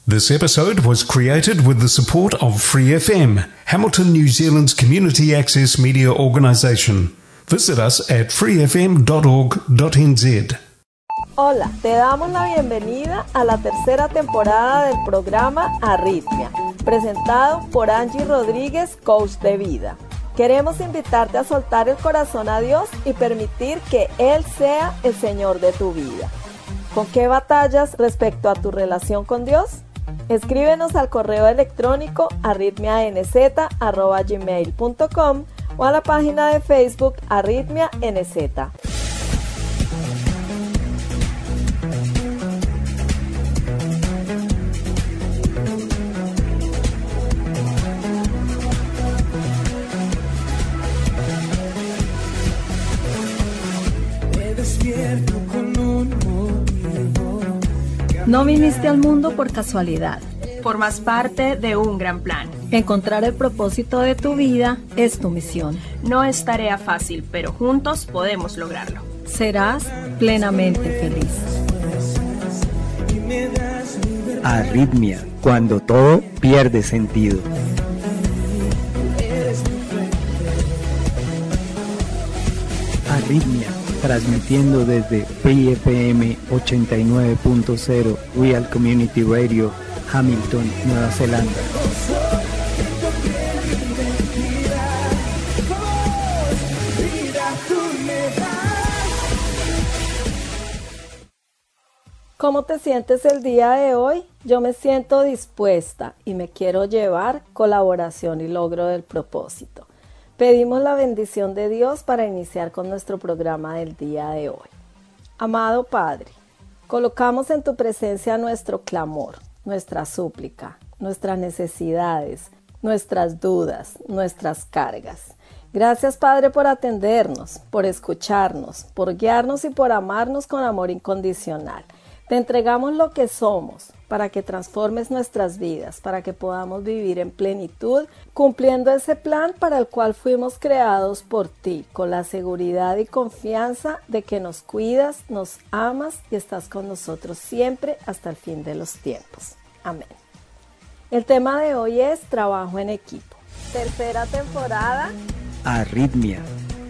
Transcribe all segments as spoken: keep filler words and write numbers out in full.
This episode was created with the support of Free F M, Hamilton, New Zealand's community access media organisation. Visit us at free f m dot org dot n z. Hola, te damos la bienvenida a la tercera temporada del programa Arritmia, presentado por Angie Rodríguez, coach de vida. Queremos invitarte a soltar el corazón a Dios y permitir que Él sea el Señor de tu vida. ¿Con qué batallas respecto a tu relación con Dios? Escríbenos al correo electrónico arritmia n z arroba gmail punto com o a la página de Facebook Arritmia N Z. No viniste al mundo por casualidad. Formas parte de un gran plan. Encontrar el propósito de tu vida es tu misión. No es tarea fácil, pero juntos podemos lograrlo. Serás plenamente feliz. Arritmia, cuando todo pierde sentido. Arritmia, transmitiendo desde Free F M ochenta y nueve punto cero Real Community Radio, Hamilton, Nueva Zelanda. ¿Cómo te sientes el día de hoy? Yo me siento dispuesta y me quiero llevar colaboración y logro del propósito. Pedimos la bendición de Dios para iniciar con nuestro programa del día de hoy. Amado Padre, colocamos en tu presencia nuestro clamor, nuestra súplica, nuestras necesidades, nuestras dudas, nuestras cargas. Gracias, Padre, por atendernos, por escucharnos, por guiarnos y por amarnos con amor incondicional. Te entregamos lo que somos para que transformes nuestras vidas, para que podamos vivir en plenitud, cumpliendo ese plan para el cual fuimos creados por ti, con la seguridad y confianza de que nos cuidas, nos amas y estás con nosotros siempre hasta el fin de los tiempos. Amén. El tema de hoy es trabajo en equipo. Tercera temporada. Arritmia.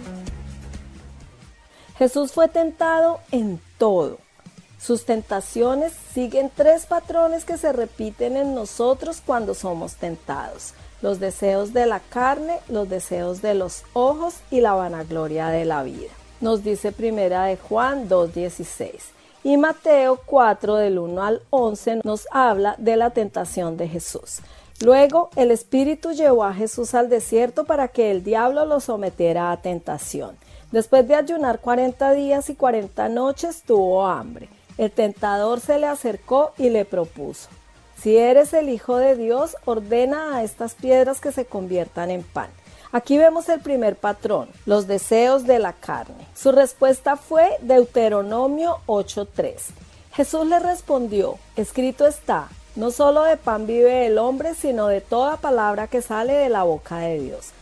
Jesús fue tentado en todo. Sus tentaciones siguen tres patrones que se repiten en nosotros cuando somos tentados: los deseos de la carne, los deseos de los ojos y la vanagloria de la vida. Nos dice Primera de Juan dos dieciséis. Y Mateo cuatro del uno al once nos habla de la tentación de Jesús. Luego el Espíritu llevó a Jesús al desierto para que el diablo lo sometiera a tentación. Después de ayunar cuarenta días y cuarenta noches tuvo hambre. El tentador se le acercó y le propuso: si eres el Hijo de Dios, ordena a estas piedras que se conviertan en pan. Aquí vemos el primer patrón, los deseos de la carne. Su respuesta fue Deuteronomio ocho tres. Jesús le respondió: escrito está, no solo de pan vive el hombre, sino de toda palabra que sale de la boca de Dios.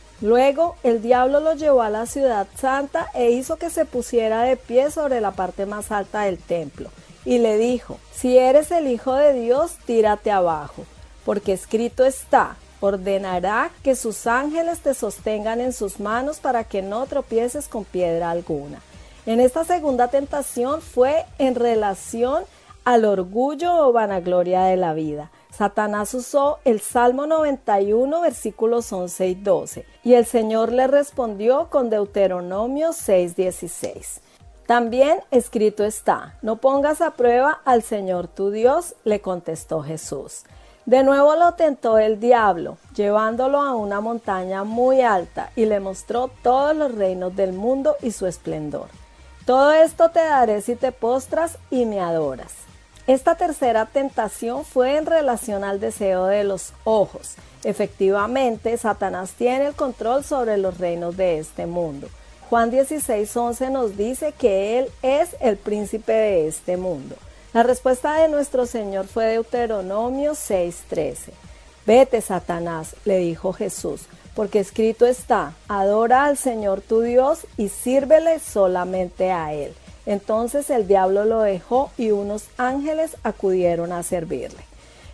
Luego el diablo lo llevó a la ciudad santa e hizo que se pusiera de pie sobre la parte más alta del templo, y le dijo: si eres el Hijo de Dios, tírate abajo, porque escrito está, ordenará que sus ángeles te sostengan en sus manos para que no tropieces con piedra alguna. En esta segunda tentación fue en relación al orgullo o vanagloria de la vida. Satanás usó el Salmo noventa y uno, versículos once y doce, y el Señor le respondió con Deuteronomio seis dieciséis. También escrito está: no pongas a prueba al Señor tu Dios, le contestó Jesús. De nuevo lo tentó el diablo, llevándolo a una montaña muy alta, y le mostró todos los reinos del mundo y su esplendor. Todo esto te daré si te postras y me adoras. Esta tercera tentación fue en relación al deseo de los ojos. Efectivamente, Satanás tiene el control sobre los reinos de este mundo. Juan dieciséis once nos dice que Él es el príncipe de este mundo. La respuesta de nuestro Señor fue Deuteronomio seis trece. Vete, Satanás, le dijo Jesús, porque escrito está: adora al Señor tu Dios y sírvele solamente a Él. Entonces el diablo lo dejó y unos ángeles acudieron a servirle.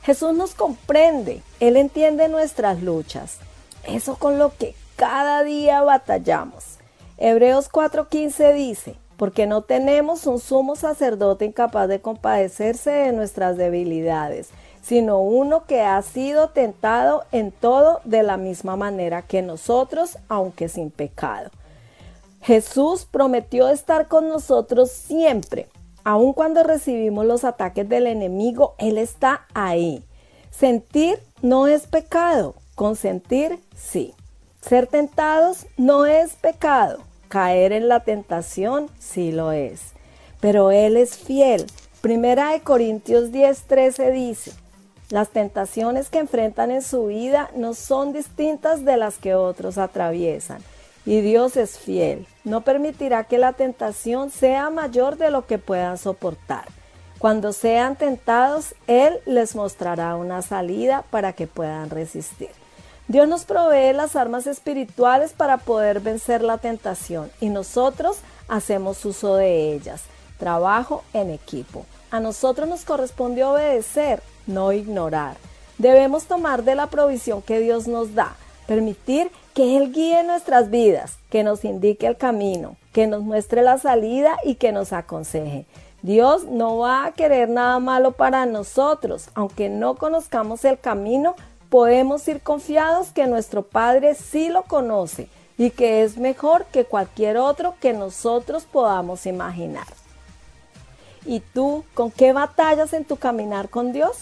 Jesús nos comprende, Él entiende nuestras luchas, eso con lo que cada día batallamos. Hebreos cuatro quince dice, porque no tenemos un sumo sacerdote incapaz de compadecerse de nuestras debilidades, sino uno que ha sido tentado en todo de la misma manera que nosotros, aunque sin pecado. Jesús prometió estar con nosotros siempre. Aun cuando recibimos los ataques del enemigo, Él está ahí. Sentir no es pecado, consentir sí. Ser tentados no es pecado, caer en la tentación sí lo es. Pero Él es fiel. Primera de Corintios diez trece dice, las tentaciones que enfrentan en su vida no son distintas de las que otros atraviesan. Y Dios es fiel, no permitirá que la tentación sea mayor de lo que puedan soportar. Cuando sean tentados, Él les mostrará una salida para que puedan resistir. Dios nos provee las armas espirituales para poder vencer la tentación y nosotros hacemos uso de ellas. Trabajo en equipo. A nosotros nos corresponde obedecer, no ignorar. Debemos tomar de la provisión que Dios nos da, permitir que Él guíe nuestras vidas, que nos indique el camino, que nos muestre la salida y que nos aconseje. Dios no va a querer nada malo para nosotros. Aunque no conozcamos el camino, podemos ir confiados que nuestro Padre sí lo conoce y que es mejor que cualquier otro que nosotros podamos imaginar. ¿Y tú, con qué batallas en tu caminar con Dios?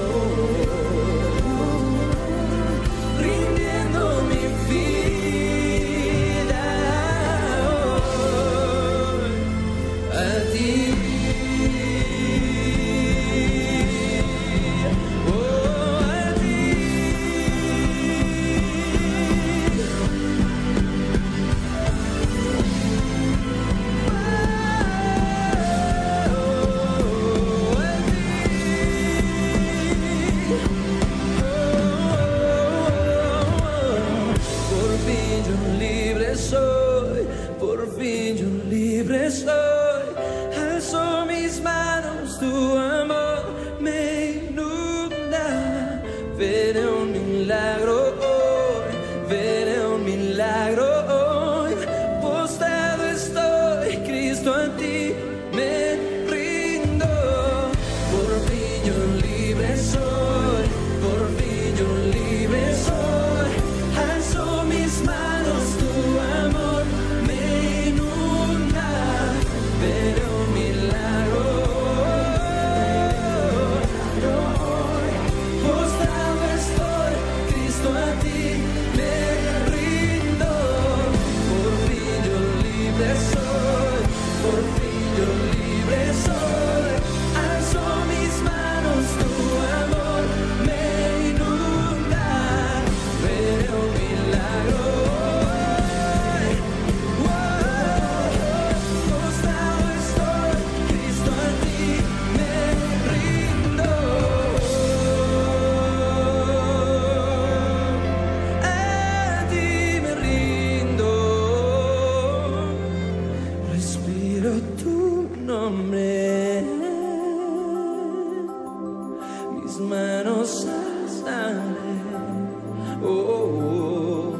Rindiendo mi vida. fin yo libre soy, por fin yo libre soy. Alzo mis manos, tu amor me inunda, veré un milagro. Postrado estoy, Cristo, a ti me rindo. Por fin yo libre soy, por fin yo libre soy. Alzo mis manos, tu amor me inunda, veré un milagro. Postrado estoy, Cristo, a ti me rindo. A ti me rindo. Respiro tu nombre, mis manos alzaré, oh, oh, oh,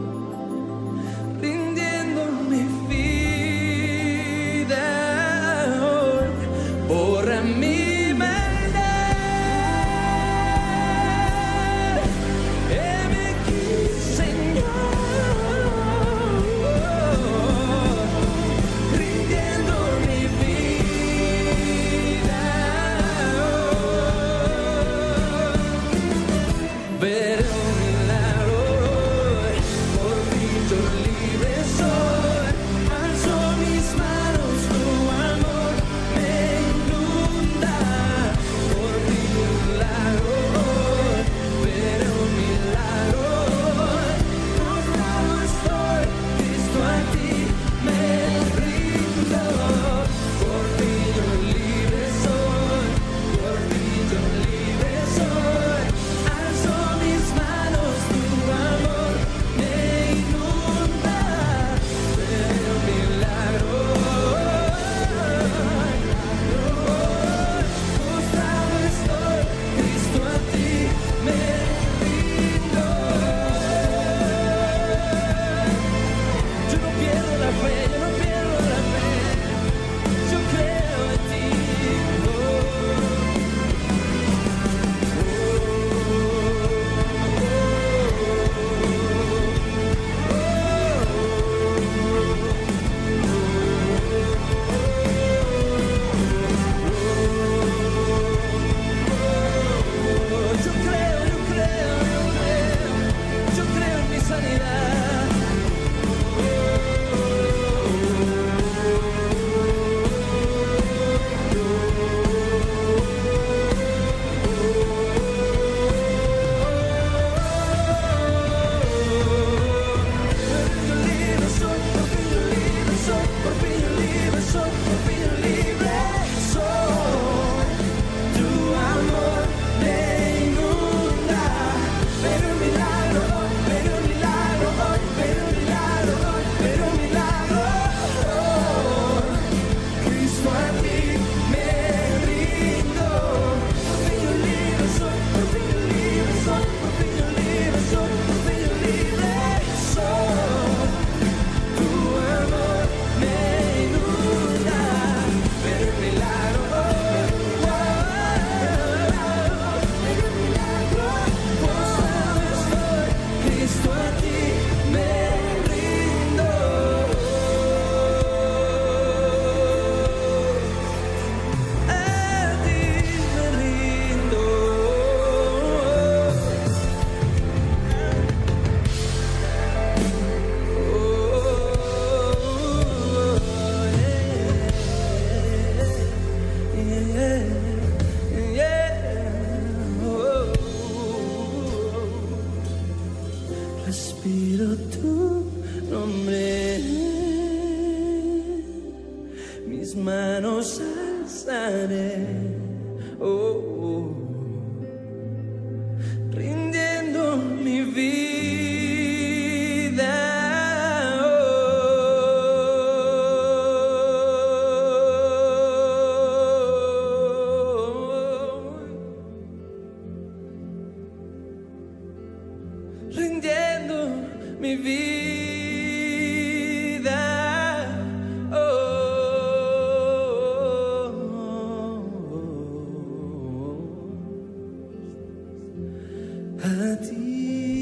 rindiendo mi vida hoy, borra mi maldad. Heme aquí, Señor, rindiendo mi vida hoy. Veré un milagro hoy, por fin yo libre soy. Alzo mis manos, tu amor me inunda, por fin un milagro hoy, veré un milagro hoy. Postrado estoy, Cristo, a ti me rindo. Por fin yo libre soy, por fin yo libre soy. Alzo mis manos, tu amor me inunda, veré un milagro hoy. Postrado estoy, Cristo, a ti me rindo. Yo no pierdo la fe, yo no pierdo la fe, yo creo en ti. Oh, yo creo, yo creo, yo creo, yo creo en mi sanidad. Por fin yo libre soy, por fin yo libre soy, por fin yo libre soy. Tu amor me inunda, pero un milagro hoy, pero un milagro hoy, pero un milagro hoy, pero un milagro hoy. Cristo, a ti me rindo. Por fin yo libre soy, por fin yo libre soy, por fin yo libre soy, por fin yo libre soy. Tu amor me inunda, pero un milagro hoy, pero un milagro. Postrado estoy, Cristo, a ti me rindo. A ti me rindo. Respiro tu nombre, mis manos alzaré, oh, oh, rindiendo mi vida. Rindiendo mi vida. Oh, oh, oh, oh. para ti.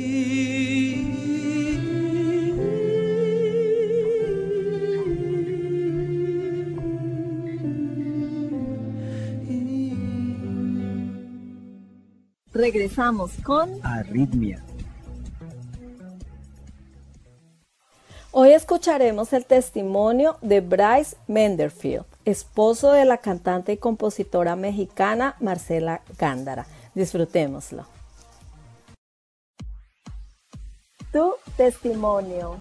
Regresamos con Arritmia. Hoy escucharemos el testimonio de Bryce Menderfield, esposo de la cantante y compositora mexicana Marcela Gándara. Disfrutémoslo. Tu testimonio.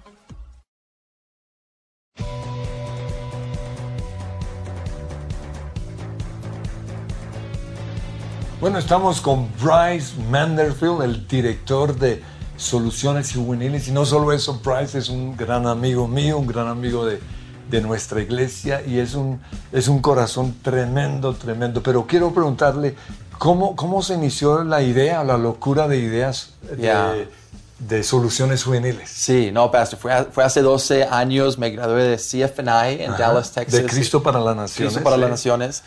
Bueno, estamos con Bryce Menderfield, el director de Soluciones Juveniles. Y no solo eso, Bryce es un gran amigo mío, un gran amigo de, de nuestra iglesia y es un, es un corazón tremendo, tremendo. Pero quiero preguntarle, ¿cómo, cómo se inició la idea, la locura de ideas de, Yeah. de Soluciones Juveniles? Sí, no, Pastor, fue, fue hace doce años, me gradué de C F N I en Ajá. Dallas, Texas. De Cristo para las Naciones. Cristo para sí. las Naciones.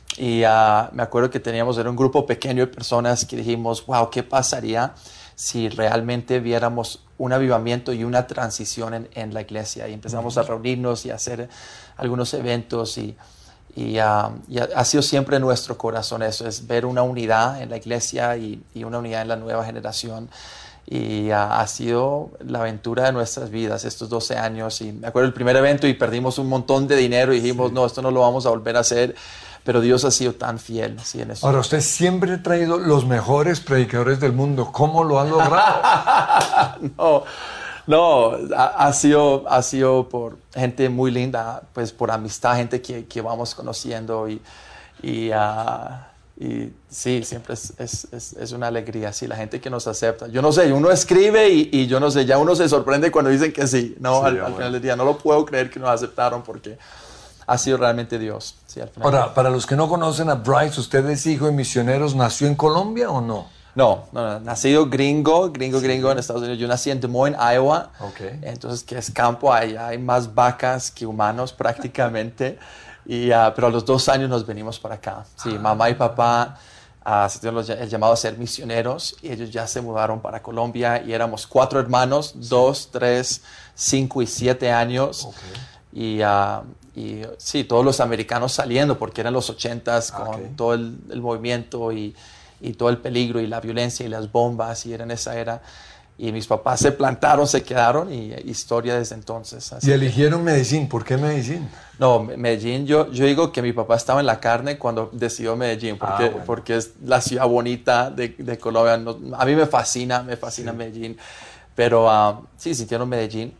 Y uh, me acuerdo que teníamos, era un grupo pequeño de personas que dijimos, wow, ¿qué pasaría si realmente viéramos un avivamiento y una transición en, en la iglesia? Y empezamos uh-huh. a reunirnos y a hacer algunos eventos y, y, uh, y ha, ha sido siempre en nuestro corazón eso, es ver una unidad en la iglesia y, y una unidad en la nueva generación. Y uh, ha sido la aventura de nuestras vidas estos doce años. Y me acuerdo del primer evento y perdimos un montón de dinero y dijimos, sí. no, esto no lo vamos a volver a hacer. Pero Dios ha sido tan fiel. Sí, en eso. Ahora, usted siempre ha traído los mejores predicadores del mundo. ¿Cómo lo ha logrado? no, no ha, ha, sido, ha sido por gente muy linda, pues por amistad, gente que, que vamos conociendo. Y, y, uh, y sí, siempre es, es, es, es una alegría, sí, la gente que nos acepta. Yo no sé, uno escribe y, y yo no sé, ya uno se sorprende cuando dicen que sí. No, sí, al, al final del día no lo puedo creer que nos aceptaron porque ha sido realmente Dios. Sí, al final. Ahora, para los que no conocen a Bryce, ¿usted es hijo de misioneros? ¿Nació en Colombia o no? No, no, no, nacido gringo, gringo, sí. gringo en Estados Unidos. Yo nací en Des Moines, Iowa. Okay. Entonces, que es campo, allá hay más vacas que humanos prácticamente. y, uh, pero a los dos años nos venimos para acá. Sí, ah. mamá y papá uh, se dieron el llamado a ser misioneros y ellos ya se mudaron para Colombia y éramos cuatro hermanos, sí. dos, tres, cinco y siete años. Okay. Y... Uh, Y sí, todos los americanos saliendo, porque eran los ochentas con okay. todo el, el movimiento y, y todo el peligro y la violencia y las bombas, y era en esa era. Y mis papás se plantaron, se quedaron, y historia desde entonces. Así ¿Y eligieron Medellín? ¿Por qué Medellín? No, Medellín, yo, yo digo que mi papá estaba en la carne cuando decidió Medellín, porque, ah, bueno. porque es la ciudad bonita de, de Colombia. No, a mí me fascina, me fascina sí. Medellín. Pero uh, sí, sintieron Medellín.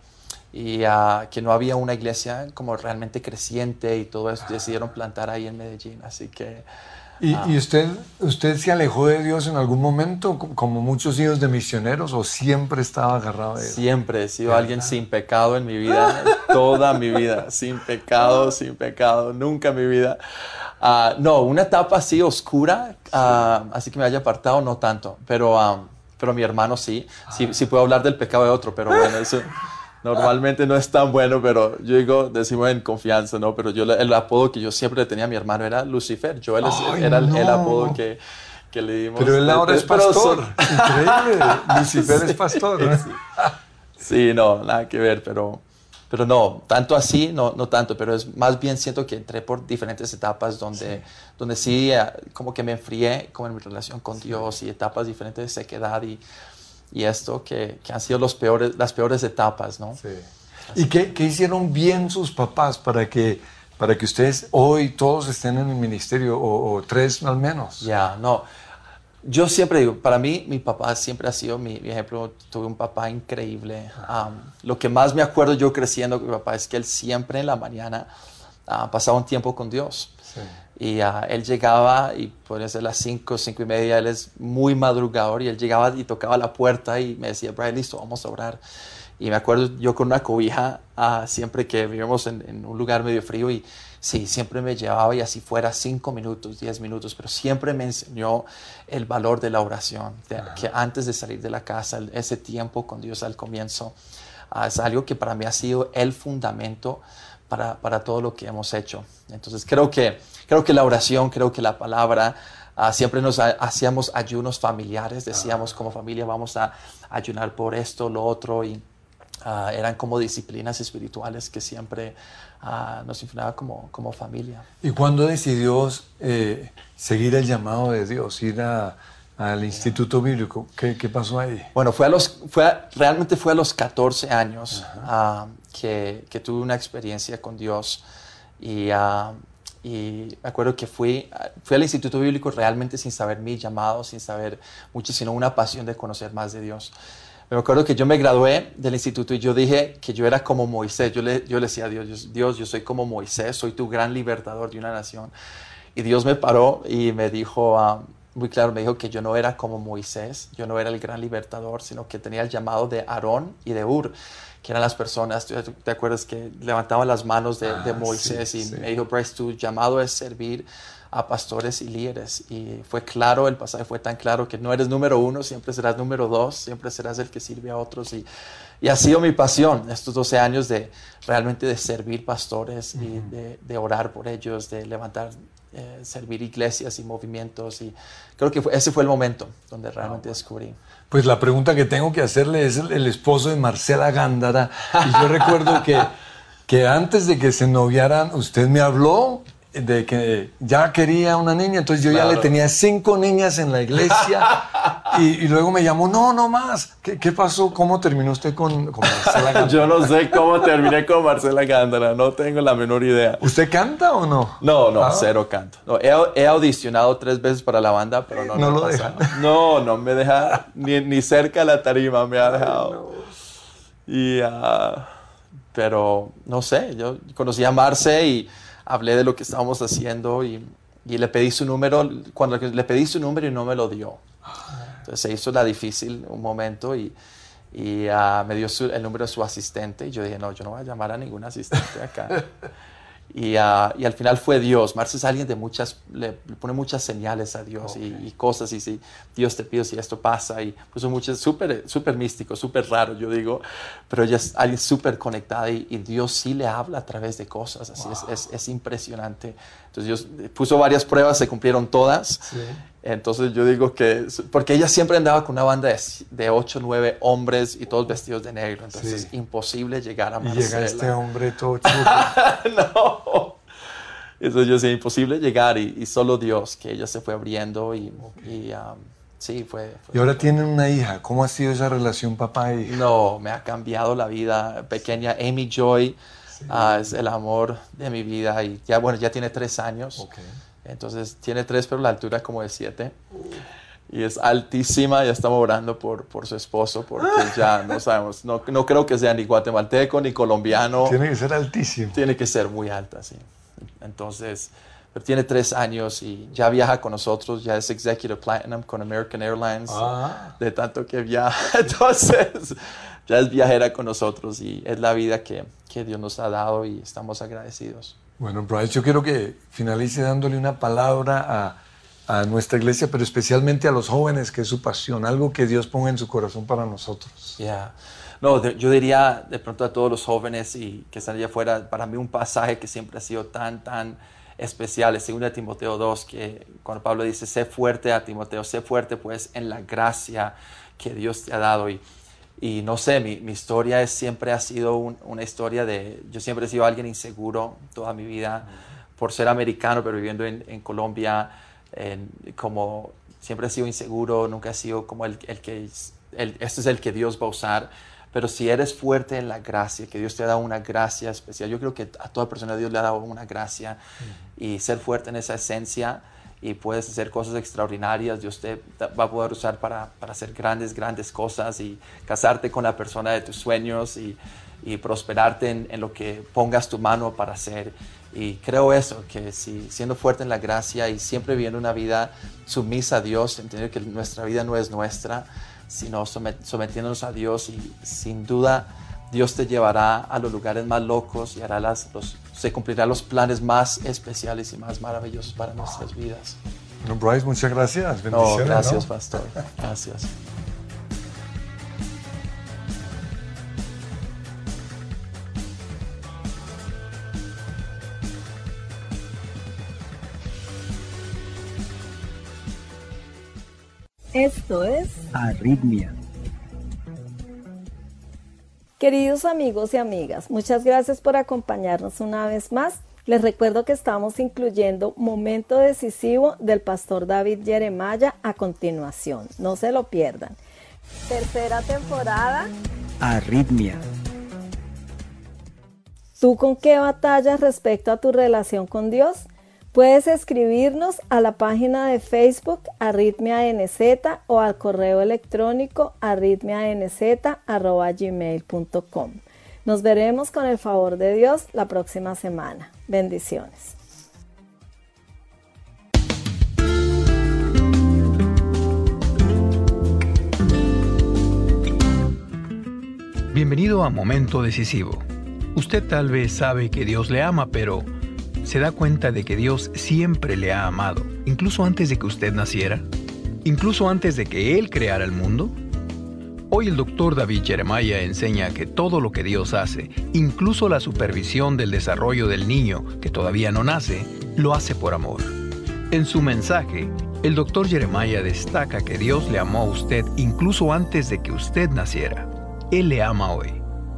Y uh, que no había una iglesia como realmente creciente y todo eso, decidieron plantar ahí en Medellín, así que... ¿Y, uh, ¿y usted, usted se alejó de Dios en algún momento, como muchos hijos de misioneros, o siempre estaba agarrado de Dios? Siempre he sido ¿verdad? Alguien sin pecado en mi vida, toda mi vida, sin pecado, sin pecado, nunca en mi vida. Uh, no, una etapa así oscura, uh, así que me haya apartado, no tanto, pero, um, pero mi hermano sí, sí, sí puedo hablar del pecado de otro, pero bueno, eso... Normalmente no es tan bueno, pero yo digo, decimos en confianza, ¿no? Pero yo, el apodo que yo siempre le tenía a mi hermano era Lucifer. Yo él Ay, era no. el, el apodo que, que le dimos. Pero él ahora es pastor. Son... Increíble. Lucifer sí, es pastor. ¿no? Sí. sí, no, nada que ver, pero, pero no, tanto así, no, no tanto, pero es más bien siento que entré por diferentes etapas donde sí, donde sí como que me enfrié como en mi relación con sí. Dios y etapas diferentes de sequedad y... Y esto que, que han sido los peores, las peores etapas, ¿no? Sí. ¿Y qué, qué hicieron bien sus papás para que, para que ustedes hoy todos estén en el ministerio, o, o tres al menos? Ya, yeah, no. Yo siempre digo, para mí, mi papá siempre ha sido mi, mi ejemplo. Tuve un papá increíble. Um, lo que más me acuerdo yo creciendo con mi papá es que él siempre en la mañana uh, pasaba un tiempo con Dios. Sí. Y uh, él llegaba y podría ser las cinco, cinco y media, él es muy madrugador y él llegaba y tocaba la puerta y me decía, Brian, listo, vamos a orar. Y me acuerdo yo con una cobija, uh, siempre que vivíamos en, en un lugar medio frío y sí, siempre me llevaba y así fuera cinco minutos, diez minutos, pero siempre me enseñó el valor de la oración, de, que antes de salir de la casa, ese tiempo con Dios al comienzo, uh, es algo que para mí ha sido el fundamento Para, para todo lo que hemos hecho. Entonces creo que, creo que la oración, creo que la palabra Uh, siempre nos ha, hacíamos ayunos familiares, decíamos como familia vamos a ayunar por esto, lo otro, y uh, eran como disciplinas espirituales que siempre uh, nos influenciaban como, como familia. ¿Y cuándo decidió eh, seguir el llamado de Dios, ir a, al Instituto Bíblico? ¿Qué, qué pasó ahí? Bueno, fue a los, fue a, realmente fue a los catorce años uh, que, que tuve una experiencia con Dios, y... Uh, Y me acuerdo que fui, fui al Instituto Bíblico realmente sin saber mi llamado, sin saber mucho, sino una pasión de conocer más de Dios. Me acuerdo que yo me gradué del instituto y yo dije que yo era como Moisés. Yo le, yo le decía a Dios, yo, Dios, yo soy como Moisés, soy tu gran libertador de una nación. Y Dios me paró y me dijo, um, muy claro, me dijo que yo no era como Moisés, yo no era el gran libertador, sino que tenía el llamado de Aarón y de Hur, que eran las personas, ¿te acuerdas que levantaban las manos de, ah, de Moisés? Sí, y sí. Me dijo, Bryce, tu llamado es servir a pastores y líderes. Y fue claro, el pasaje fue tan claro que no eres número uno, siempre serás número dos, siempre serás el que sirve a otros. Y, y ha sido mi pasión estos doce años de realmente de servir pastores, uh-huh. y de, de orar por ellos, de levantar, eh, servir iglesias y movimientos. Y creo que fue, ese fue el momento donde realmente oh, descubrí. Pues la pregunta que tengo que hacerle es el, el esposo de Marcela Gándara. Y yo recuerdo que, que antes de que se noviaran, usted me habló de que ya quería una niña. Entonces yo claro. ya le tenía cinco niñas en la iglesia. Y, y luego me llamó, no, no más. ¿Qué, qué pasó? ¿Cómo terminó usted con, con Marcela Gándara? Yo no sé cómo terminé con Marcela Gándara. No tengo la menor idea. ¿Usted canta o no? No, no, ah. cero canto. No, he, he audicionado tres veces para la banda, pero no, no, no lo deja. No, no me deja ni, ni cerca de la tarima me ha dejado. No. Y, uh, pero no sé, yo conocí a Marce y hablé de lo que estábamos haciendo y, y le pedí su número. Cuando le pedí su número y no me lo dio. Entonces se hizo la difícil un momento y, y uh, me dio su, el número de su asistente. Y yo dije, no, yo no voy a llamar a ningún asistente acá. y, uh, y al final fue Dios. Marce es alguien de muchas, le, le pone muchas señales a Dios, okay. y, y cosas. Y si Dios te pide si esto pasa. Y puso muchas, súper súper místico, súper raro, yo digo. Pero ella es alguien súper conectada y, y Dios sí le habla a través de cosas. Así wow. es, es, es impresionante. Entonces Dios puso varias pruebas, se cumplieron todas. Sí. Entonces yo digo que, porque ella siempre andaba con una banda de, de ocho, nueve hombres y todos vestidos de negro, entonces sí. es imposible llegar a Marcela. Y llega este hombre todo chulo. No, eso yo sé, imposible llegar y, y solo Dios, que ella se fue abriendo y, okay. y um, sí, fue, fue... Y ahora tienen una hija, ¿cómo ha sido esa relación papá e hija? No, me ha cambiado la vida, pequeña Amy Joy, sí. uh, es el amor de mi vida y ya, bueno, ya tiene tres años. Okay. Entonces tiene tres, pero la altura es como de siete. Y es altísima. Ya estamos orando por, por su esposo, porque ya no sabemos. No, no creo que sea ni guatemalteco ni colombiano. Tiene que ser altísimo. Tiene que ser muy alta, sí. Entonces, pero tiene tres años y ya viaja con nosotros. Ya es Executive Platinum con American Airlines. Ah. De tanto que viaja. Entonces, ya es viajera con nosotros y es la vida que, que Dios nos ha dado y estamos agradecidos. Bueno, Bryce, yo quiero que finalice dándole una palabra a, a nuestra iglesia, pero especialmente a los jóvenes, que es su pasión, algo que Dios ponga en su corazón para nosotros. Yeah. No, de, yo diría de pronto a todos los jóvenes y que están allá afuera, para mí un pasaje que siempre ha sido tan, tan especial es segunda Timoteo dos, que cuando Pablo dice, sé fuerte a Timoteo, sé fuerte pues en la gracia que Dios te ha dado. Y Y no sé, mi, mi historia es, siempre ha sido un, una historia de... Yo siempre he sido alguien inseguro toda mi vida, por ser americano, pero viviendo en, en Colombia, en, como siempre he sido inseguro, nunca he sido como el, el que... El, este es el que Dios va a usar. Pero si eres fuerte en la gracia, que Dios te ha dado una gracia especial, yo creo que a toda persona Dios le ha dado una gracia, uh-huh. y ser fuerte en esa esencia... y puedes hacer cosas extraordinarias, Dios te va a poder usar para, para hacer grandes, grandes cosas y casarte con la persona de tus sueños y, y prosperarte en, en lo que pongas tu mano para hacer. Y creo eso, que si siendo fuerte en la gracia y siempre viviendo una vida sumisa a Dios, entender que nuestra vida no es nuestra, sino somet, sometiéndonos a Dios, y sin duda Dios te llevará a los lugares más locos y hará las, los, se cumplirán los planes más especiales y más maravillosos para nuestras vidas. Bueno, Bryce, muchas gracias. Bendiciones. No, gracias, ¿no? pastor. Gracias. Esto es Arritmia. Queridos amigos y amigas, muchas gracias por acompañarnos una vez más. Les recuerdo que estamos incluyendo Momento Decisivo del pastor David Jeremiah a continuación. No se lo pierdan. Tercera temporada. Arritmia. ¿Tú con qué batallas respecto a tu relación con Dios? Puedes escribirnos a la página de Facebook Arritmia N Z o al correo electrónico arritmianz arroba gmail punto com. Nos veremos con el favor de Dios la próxima semana. Bendiciones. Bienvenido a Momento Decisivo. Usted tal vez sabe que Dios le ama, pero ¿se da cuenta de que Dios siempre le ha amado, incluso antes de que usted naciera? ¿Incluso antes de que Él creara el mundo? Hoy el doctor David Jeremiah enseña que todo lo que Dios hace, incluso la supervisión del desarrollo del niño que todavía no nace, lo hace por amor. En su mensaje, el doctor Jeremiah destaca que Dios le amó a usted incluso antes de que usted naciera. Él le ama hoy.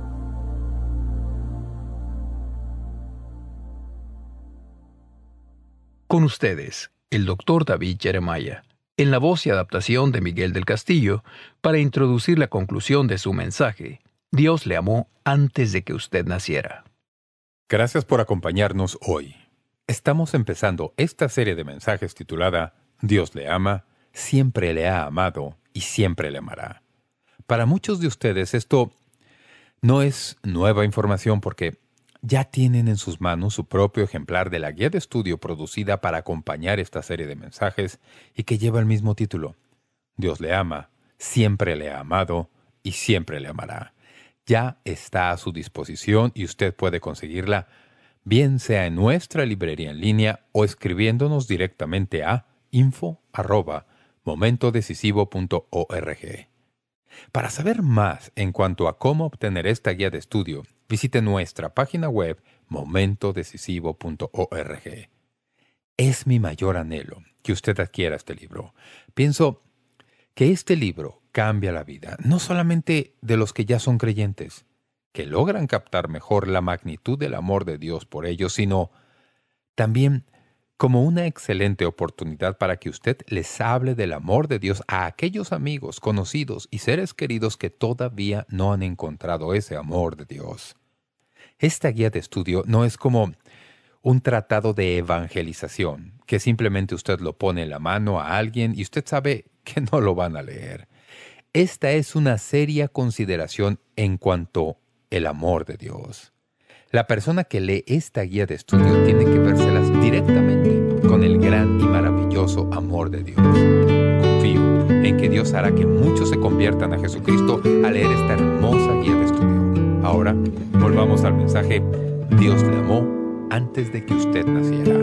Con ustedes, el doctor David Jeremiah, en la voz y adaptación de Miguel del Castillo, para introducir la conclusión de su mensaje, Dios le amó antes de que usted naciera. Gracias por acompañarnos hoy. Estamos empezando esta serie de mensajes titulada Dios le ama, siempre le ha amado y siempre le amará. Para muchos de ustedes esto no es nueva información porque ya tienen en sus manos su propio ejemplar de la guía de estudio producida para acompañar esta serie de mensajes y que lleva el mismo título. Dios le ama, siempre le ha amado y siempre le amará. Ya está a su disposición y usted puede conseguirla, bien sea en nuestra librería en línea o escribiéndonos directamente a info arroba momentodecisivo punto org. Para saber más en cuanto a cómo obtener esta guía de estudio, visite nuestra página web momentodecisivo punto org. Es mi mayor anhelo que usted adquiera este libro. Pienso que este libro cambia la vida, no solamente de los que ya son creyentes, que logran captar mejor la magnitud del amor de Dios por ellos, sino también como una excelente oportunidad para que usted les hable del amor de Dios a aquellos amigos, conocidos y seres queridos que todavía no han encontrado ese amor de Dios. Esta guía de estudio no es como un tratado de evangelización, que simplemente usted lo pone en la mano a alguien y usted sabe que no lo van a leer. Esta es una seria consideración en cuanto al amor de Dios. La persona que lee esta guía de estudio tiene que vérselas directamente con el gran y maravilloso amor de Dios. Confío en que Dios hará que muchos se conviertan a Jesucristo al leer esta hermosa guía de estudio. Ahora, volvamos al mensaje. Dios le amó antes de que usted naciera.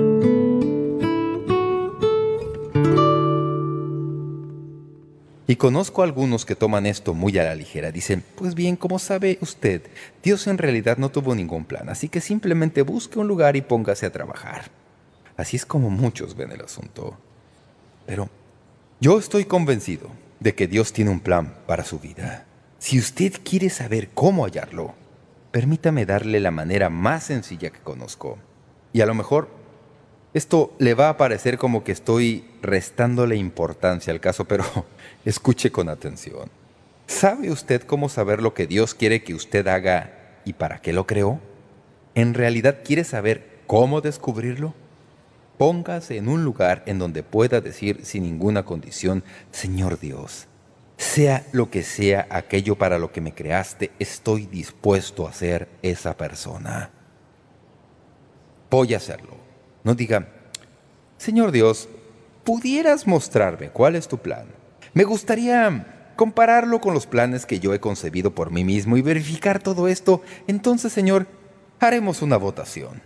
Y conozco a algunos que toman esto muy a la ligera. Dicen, pues bien, como sabe usted, Dios en realidad no tuvo ningún plan, así que simplemente busque un lugar y póngase a trabajar. Así es como muchos ven el asunto. Pero yo estoy convencido de que Dios tiene un plan para su vida. Si usted quiere saber cómo hallarlo, permítame darle la manera más sencilla que conozco. Y a lo mejor esto le va a parecer como que estoy restándole importancia al caso, pero escuche con atención. ¿Sabe usted cómo saber lo que Dios quiere que usted haga y para qué lo creó? ¿En realidad quiere saber cómo descubrirlo? Póngase en un lugar en donde pueda decir sin ninguna condición, Señor Dios, sea lo que sea aquello para lo que me creaste, estoy dispuesto a ser esa persona. Voy a hacerlo. No diga, Señor Dios, ¿pudieras mostrarme cuál es tu plan? Me gustaría compararlo con los planes que yo he concebido por mí mismo y verificar todo esto. Entonces, Señor, haremos una votación.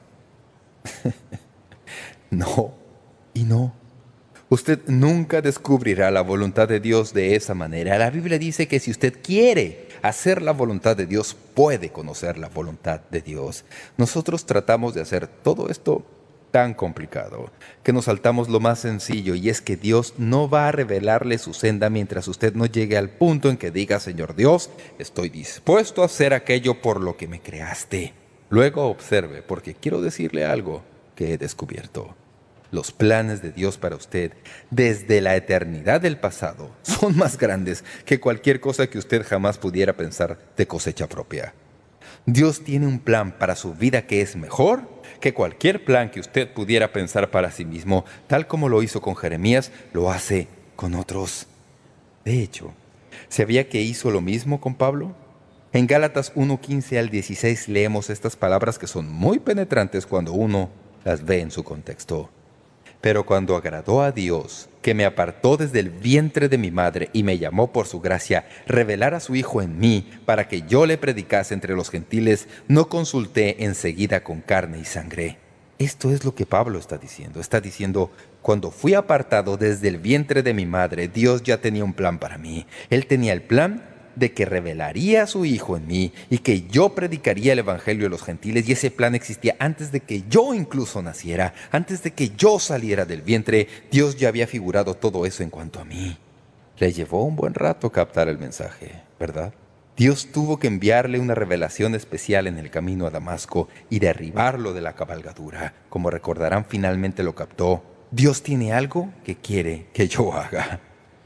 No, y no. Usted nunca descubrirá la voluntad de Dios de esa manera. La Biblia dice que si usted quiere hacer la voluntad de Dios, puede conocer la voluntad de Dios. Nosotros tratamos de hacer todo esto, tan complicado que nos saltamos lo más sencillo, y es que Dios no va a revelarle su senda mientras usted no llegue al punto en que diga: Señor Dios, estoy dispuesto a hacer aquello por lo que me creaste. Luego observe, porque quiero decirle algo que he descubierto. Los planes de Dios para usted desde la eternidad del pasado son más grandes que cualquier cosa que usted jamás pudiera pensar de cosecha propia. Dios tiene un plan para su vida que es mejor que cualquier plan que usted pudiera pensar para sí mismo. Tal como lo hizo con Jeremías, lo hace con otros. De hecho, ¿sabía que hizo lo mismo con Pablo? En Gálatas uno, quince al dieciséis leemos estas palabras que son muy penetrantes cuando uno las ve en su contexto. Pero cuando agradó a Dios, que me apartó desde el vientre de mi madre y me llamó por su gracia, revelar a su Hijo en mí para que yo le predicase entre los gentiles, no consulté enseguida con carne y sangre. Esto es lo que Pablo está diciendo. Está diciendo: cuando fui apartado desde el vientre de mi madre, Dios ya tenía un plan para mí. Él tenía el plan de que revelaría a su Hijo en mí y que yo predicaría el Evangelio a los gentiles, y ese plan existía antes de que yo incluso naciera, antes de que yo saliera del vientre. Dios ya había figurado todo eso en cuanto a mí. Le llevó un buen rato captar el mensaje, ¿verdad? Dios tuvo que enviarle una revelación especial en el camino a Damasco y derribarlo de la cabalgadura. Como recordarán, finalmente lo captó. Dios tiene algo que quiere que yo haga.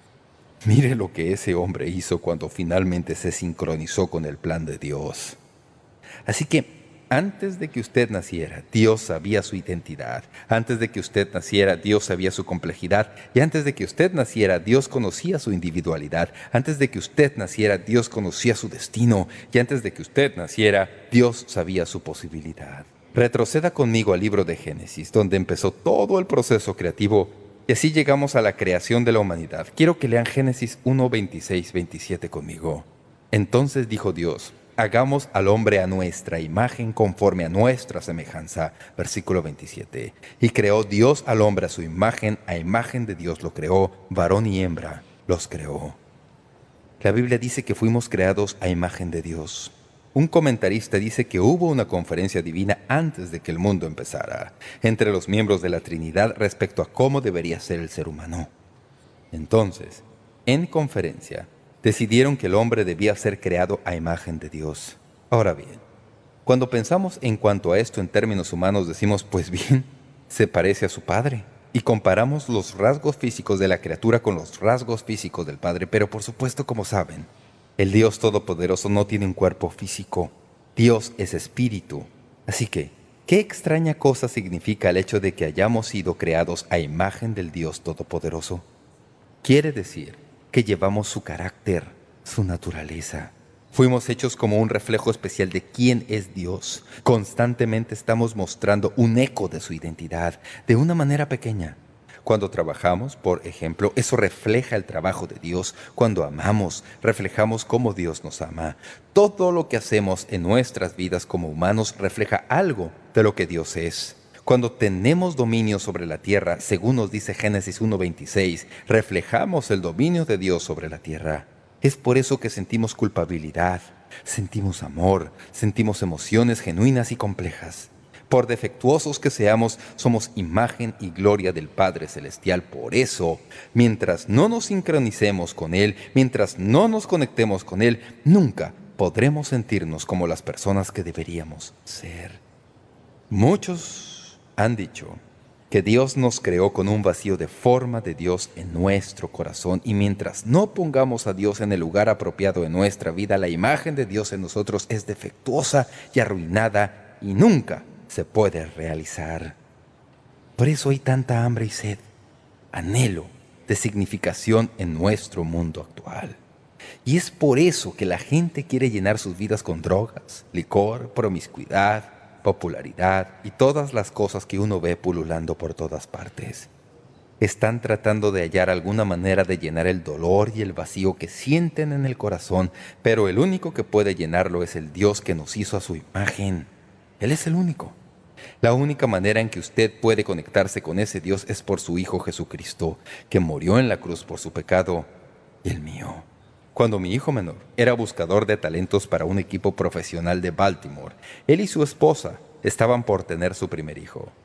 Mire lo que ese hombre hizo cuando finalmente se sincronizó con el plan de Dios. Así que, antes de que usted naciera, Dios sabía su identidad. Antes de que usted naciera, Dios sabía su complejidad. Y antes de que usted naciera, Dios conocía su individualidad. Antes de que usted naciera, Dios conocía su destino. Y antes de que usted naciera, Dios sabía su posibilidad. Retroceda conmigo al libro de Génesis, donde empezó todo el proceso creativo. Y así llegamos a la creación de la humanidad. Quiero que lean Génesis uno, veintiséis, veintisiete conmigo. Entonces dijo Dios: hagamos al hombre a nuestra imagen, conforme a nuestra semejanza. Versículo veintisiete. Y creó Dios al hombre a su imagen, a imagen de Dios lo creó, varón y hembra los creó. La Biblia dice que fuimos creados a imagen de Dios. Un comentarista dice que hubo una conferencia divina antes de que el mundo empezara, entre los miembros de la Trinidad respecto a cómo debería ser el ser humano. Entonces, en conferencia, decidieron que el hombre debía ser creado a imagen de Dios. Ahora bien, cuando pensamos en cuanto a esto en términos humanos, decimos: pues bien, se parece a su padre. Y comparamos los rasgos físicos de la criatura con los rasgos físicos del Padre. Pero por supuesto, como saben, el Dios Todopoderoso no tiene un cuerpo físico. Dios es espíritu. Así que, ¿qué extraña cosa significa el hecho de que hayamos sido creados a imagen del Dios Todopoderoso? Quiere decir que llevamos su carácter, su naturaleza. Fuimos hechos como un reflejo especial de quién es Dios. Constantemente estamos mostrando un eco de su identidad, de una manera pequeña. Cuando trabajamos, por ejemplo, eso refleja el trabajo de Dios. Cuando amamos, reflejamos cómo Dios nos ama. Todo lo que hacemos en nuestras vidas como humanos refleja algo de lo que Dios es. Cuando tenemos dominio sobre la tierra, según nos dice Génesis uno veintiséis, reflejamos el dominio de Dios sobre la tierra. Es por eso que sentimos culpabilidad, sentimos amor, sentimos emociones genuinas y complejas. Por defectuosos que seamos, somos imagen y gloria del Padre Celestial. Por eso, mientras no nos sincronicemos con Él, mientras no nos conectemos con Él, nunca podremos sentirnos como las personas que deberíamos ser. Muchos han dicho que Dios nos creó con un vacío de forma de Dios en nuestro corazón, y mientras no pongamos a Dios en el lugar apropiado en nuestra vida, la imagen de Dios en nosotros es defectuosa y arruinada y nunca se puede realizar. Por eso hay tanta hambre y sed, anhelo de significación en nuestro mundo actual. Y es por eso que la gente quiere llenar sus vidas con drogas, licor, promiscuidad, popularidad y todas las cosas que uno ve pululando por todas partes. Están tratando de hallar alguna manera de llenar el dolor y el vacío que sienten en el corazón, pero el único que puede llenarlo es el Dios que nos hizo a su imagen. Él es el único. La única manera en que usted puede conectarse con ese Dios es por su Hijo Jesucristo, que murió en la cruz por su pecado y el mío. Cuando mi hijo menor era buscador de talentos para un equipo profesional de Baltimore, él y su esposa estaban por tener su primer hijo.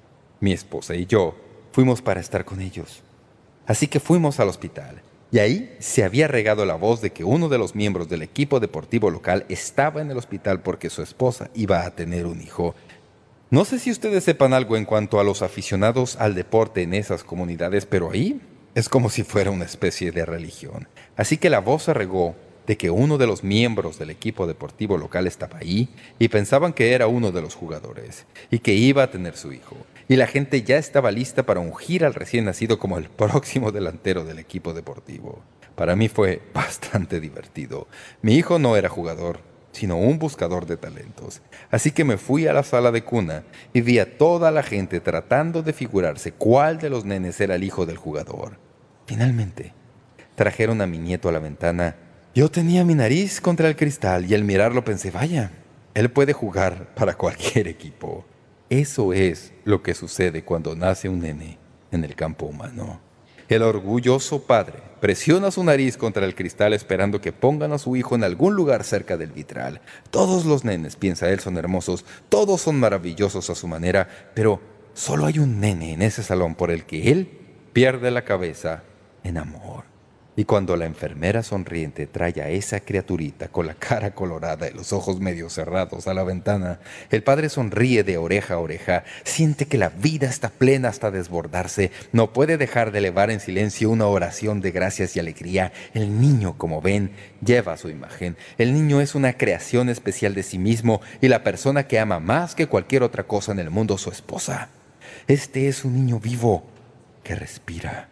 mi esposa y yo, fuimos para estar con ellos. Así que fuimos al hospital. Y ahí se había regado la voz de que uno de los miembros del equipo deportivo local estaba en el hospital porque su esposa iba a tener un hijo. No sé si ustedes sepan algo en cuanto a los aficionados al deporte en esas comunidades, pero ahí es como si fuera una especie de religión. Así que la voz se regó de que uno de los miembros del equipo deportivo local estaba ahí y pensaban que era uno de los jugadores y que iba a tener su hijo. Y la gente ya estaba lista para ungir al recién nacido como el próximo delantero del equipo deportivo. Para mí fue bastante divertido. Mi hijo no era jugador, sino un buscador de talentos. Así que me fui a la sala de cuna y vi a toda la gente tratando de figurarse cuál de los nenes era el hijo del jugador. Finalmente, trajeron a mi nieto a la ventana. Yo tenía mi nariz contra el cristal y al mirarlo pensé, vaya, él puede jugar para cualquier equipo. Eso es lo que sucede cuando nace un nene en el campo humano. El orgulloso padre presiona su nariz contra el cristal esperando que pongan a su hijo en algún lugar cerca del vitral. Todos los nenes, piensa él, son hermosos, todos son maravillosos a su manera, pero solo hay un nene en ese salón por el que él pierde la cabeza en amor. Y cuando la enfermera sonriente trae a esa criaturita con la cara colorada y los ojos medio cerrados a la ventana, el padre sonríe de oreja a oreja, siente que la vida está plena hasta desbordarse, no puede dejar de elevar en silencio una oración de gracias y alegría. El niño, como ven, lleva su imagen. El niño es una creación especial de sí mismo y la persona que ama más que cualquier otra cosa en el mundo, su esposa. Este es un niño vivo que respira.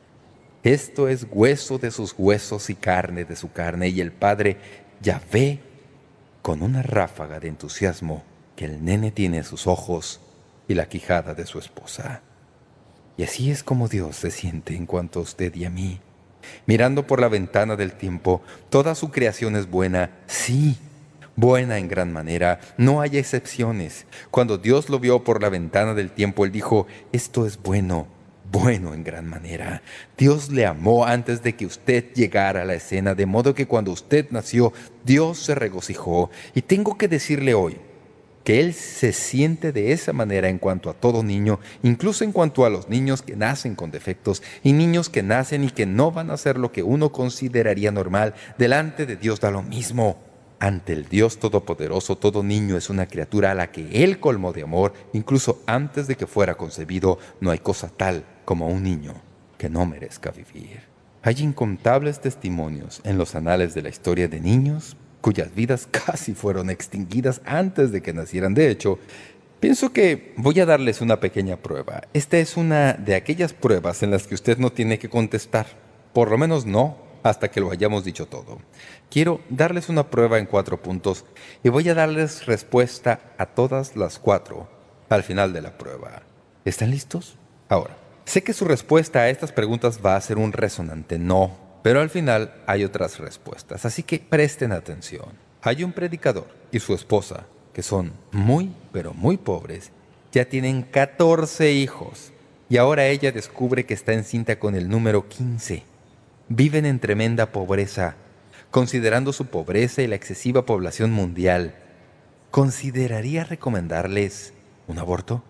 Esto es hueso de sus huesos y carne de su carne, y el padre ya ve con una ráfaga de entusiasmo que el nene tiene sus ojos y la quijada de su esposa. Y así es como Dios se siente en cuanto a usted y a mí. Mirando por la ventana del tiempo, toda su creación es buena, sí, buena en gran manera, no hay excepciones. Cuando Dios lo vio por la ventana del tiempo, Él dijo, esto es bueno, bueno en gran manera. Dios le amó antes de que usted llegara a la escena, de modo que cuando usted nació, Dios se regocijó. Y tengo que decirle hoy que Él se siente de esa manera en cuanto a todo niño, incluso en cuanto a los niños que nacen con defectos y niños que nacen y que no van a hacer lo que uno consideraría normal. Delante de Dios da lo mismo. Ante el Dios Todopoderoso, todo niño es una criatura a la que Él colmó de amor. Incluso antes de que fuera concebido, no hay cosa tal como un niño que no merezca vivir. Hay incontables testimonios en los anales de la historia de niños cuyas vidas casi fueron extinguidas antes de que nacieran. De hecho, pienso que voy a darles una pequeña prueba. Esta es una de aquellas pruebas en las que usted no tiene que contestar. Por lo menos no hasta que lo hayamos dicho todo. Quiero darles una prueba en cuatro puntos y voy a darles respuesta a todas las cuatro al final de la prueba. ¿Están listos? Ahora, sé que su respuesta a estas preguntas va a ser un resonante no, pero al final hay otras respuestas, así que presten atención. Hay un predicador y su esposa, que son muy, pero muy pobres, ya tienen catorce hijos y ahora ella descubre que está encinta con el número quince. Viven en tremenda pobreza. Considerando su pobreza y la excesiva población mundial, ¿consideraría recomendarles un aborto?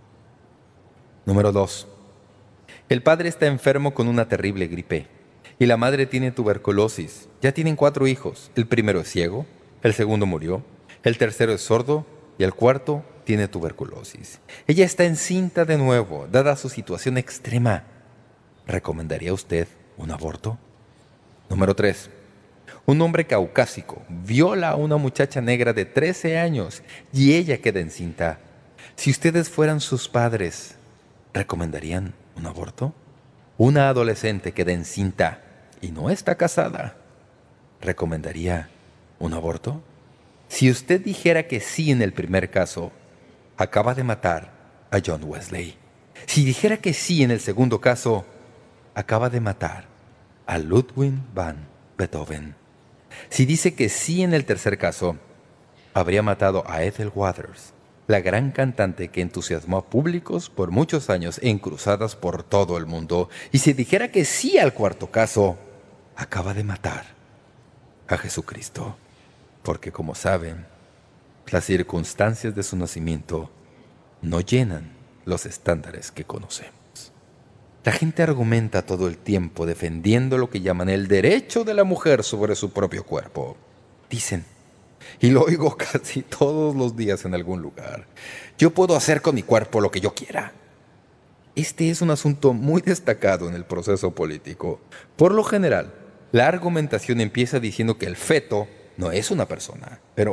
Número dos. El padre está enfermo con una terrible gripe y la madre tiene tuberculosis. Ya tienen cuatro hijos. El primero es ciego, el segundo murió, el tercero es sordo y el cuarto tiene tuberculosis. Ella está encinta de nuevo, dada su situación extrema. ¿Recomendaría usted un aborto? Número tres. Un hombre caucásico viola a una muchacha negra de trece años y ella queda encinta. Si ustedes fueran sus padres, ¿recomendarían un aborto? Una adolescente queda encinta y no está casada. ¿Recomendaría un aborto? Si usted dijera que sí en el primer caso, acaba de matar a John Wesley. Si dijera que sí en el segundo caso, acaba de matar a Ludwig van Beethoven. Si dice que sí en el tercer caso, habría matado a Ethel Waters, la gran cantante que entusiasmó a públicos por muchos años en cruzadas por todo el mundo. Y si dijera que sí al cuarto caso, acaba de matar a Jesucristo. Porque, como saben, las circunstancias de su nacimiento no llenan los estándares que conocemos. La gente argumenta todo el tiempo defendiendo lo que llaman el derecho de la mujer sobre su propio cuerpo. Dicen, y lo oigo casi todos los días en algún lugar, yo puedo hacer con mi cuerpo lo que yo quiera. Este es un asunto muy destacado en el proceso político. Por lo general, la argumentación empieza diciendo que el feto no es una persona. Pero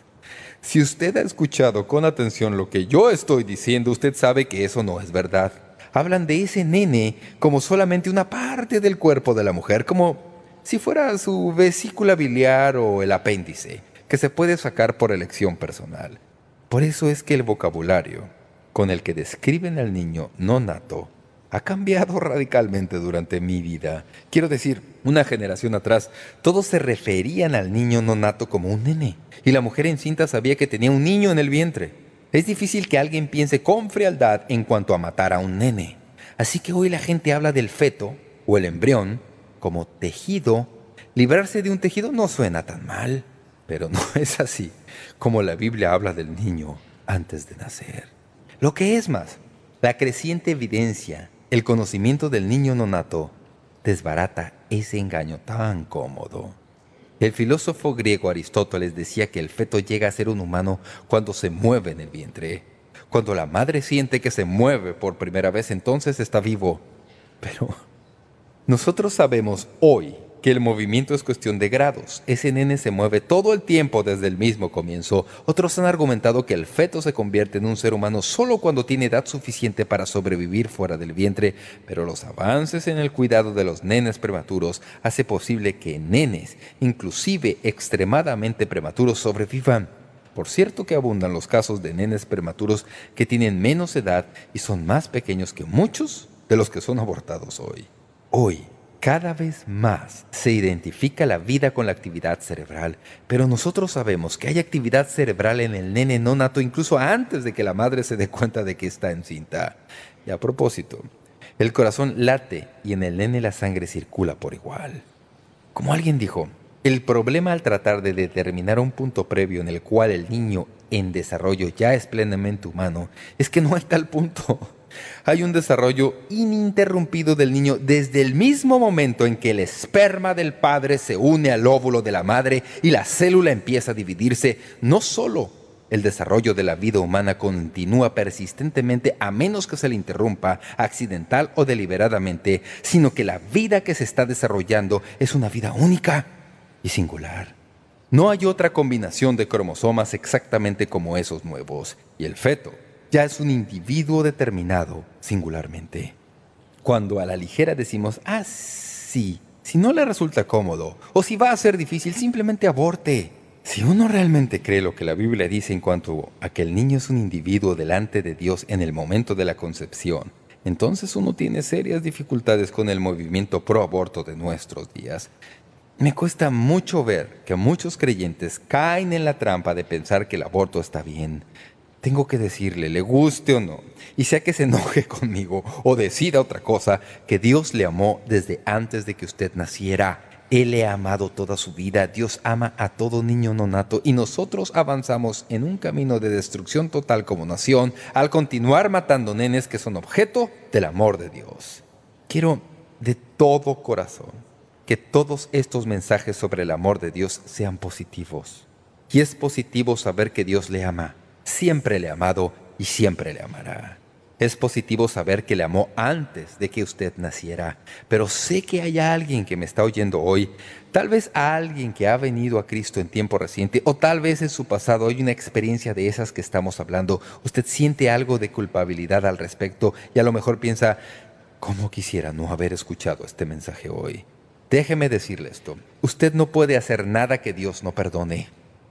si usted ha escuchado con atención lo que yo estoy diciendo, usted sabe que eso no es verdad. Hablan de ese nene como solamente una parte del cuerpo de la mujer, como si fuera su vesícula biliar o el apéndice, que se puede sacar por elección personal. Por eso es que el vocabulario con el que describen al niño no nato ha cambiado radicalmente durante mi vida. Quiero decir, una generación atrás, todos se referían al niño no nato como un nene, y la mujer encinta sabía que tenía un niño en el vientre. Es difícil que alguien piense con frialdad en cuanto a matar a un nene. Así que hoy la gente habla del feto o el embrión como tejido. Librarse de un tejido no suena tan mal, pero no es así como la Biblia habla del niño antes de nacer. Lo que es más, la creciente evidencia, el conocimiento del niño nonato, desbarata ese engaño tan cómodo. El filósofo griego Aristóteles decía que el feto llega a ser un humano cuando se mueve en el vientre. Cuando la madre siente que se mueve por primera vez, entonces está vivo. Pero nosotros sabemos hoy que el movimiento es cuestión de grados. Ese nene se mueve todo el tiempo desde el mismo comienzo. Otros han argumentado que el feto se convierte en un ser humano solo cuando tiene edad suficiente para sobrevivir fuera del vientre, pero los avances en el cuidado de los nenes prematuros hace posible que nenes, inclusive extremadamente prematuros, sobrevivan. Por cierto que abundan los casos de nenes prematuros que tienen menos edad y son más pequeños que muchos de los que son abortados hoy. Hoy, cada vez más se identifica la vida con la actividad cerebral, pero nosotros sabemos que hay actividad cerebral en el nene no nato incluso antes de que la madre se dé cuenta de que está encinta. Y a propósito, el corazón late y en el nene la sangre circula por igual. Como alguien dijo, el problema al tratar de determinar un punto previo en el cual el niño en desarrollo ya es plenamente humano es que no hay tal punto. Hay un desarrollo ininterrumpido del niño desde el mismo momento en que el esperma del padre se une al óvulo de la madre y la célula empieza a dividirse. No solo el desarrollo de la vida humana continúa persistentemente a menos que se le interrumpa, accidental o deliberadamente, sino que la vida que se está desarrollando es una vida única y singular. No hay otra combinación de cromosomas exactamente como esos nuevos, y el feto ya es un individuo determinado singularmente. Cuando a la ligera decimos, ah, sí, si no le resulta cómodo, o si va a ser difícil, simplemente aborte. Si uno realmente cree lo que la Biblia dice en cuanto a que el niño es un individuo delante de Dios en el momento de la concepción, entonces uno tiene serias dificultades con el movimiento pro aborto de nuestros días. Me cuesta mucho ver que muchos creyentes caen en la trampa de pensar que el aborto está bien. Tengo que decirle, le guste o no, y sea que se enoje conmigo o decida otra cosa, que Dios le amó desde antes de que usted naciera. Él le ha amado toda su vida. Dios ama a todo niño nonato y nosotros avanzamos en un camino de destrucción total como nación al continuar matando nenes que son objeto del amor de Dios. Quiero de todo corazón que todos estos mensajes sobre el amor de Dios sean positivos. Y es positivo saber que Dios le ama. Siempre le ha amado y siempre le amará. Es positivo saber que le amó antes de que usted naciera. Pero sé que hay alguien que me está oyendo hoy, tal vez a alguien que ha venido a Cristo en tiempo reciente, o tal vez en su pasado hay una experiencia de esas que estamos hablando. Usted siente algo de culpabilidad al respecto y a lo mejor piensa, ¿cómo quisiera no haber escuchado este mensaje hoy? Déjeme decirle esto. Usted no puede hacer nada que Dios no perdone.